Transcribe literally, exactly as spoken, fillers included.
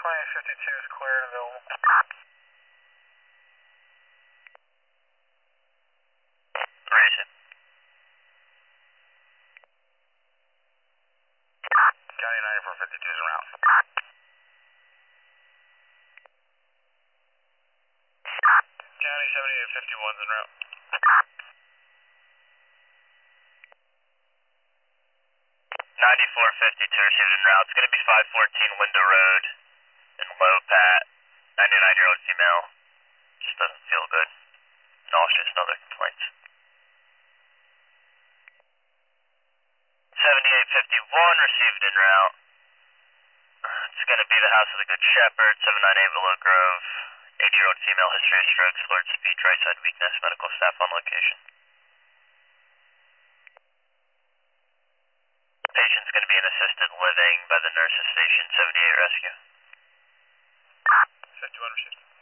twenty fifty-two is clear and available. Raise it. County ninety-four fifty-two is en route. County seventy-eight fifty-one is en route. ninety-four fifty-two received en route. It's going to be five fourteen Window Road in Lopat. ninety-nine-year-old female. Just doesn't feel good. Nauseous and other complaints. seventy-eight fifty-one received en route. It's going to be the House of the Good Shepherd, seven ninety-eight Willow Grove. eighty-year-old female, history of stroke, slurred speech, right side weakness, medical staff on location. Patient's going to be in assisted living by the nurses station, seventy-eight rescue. fifty-one received.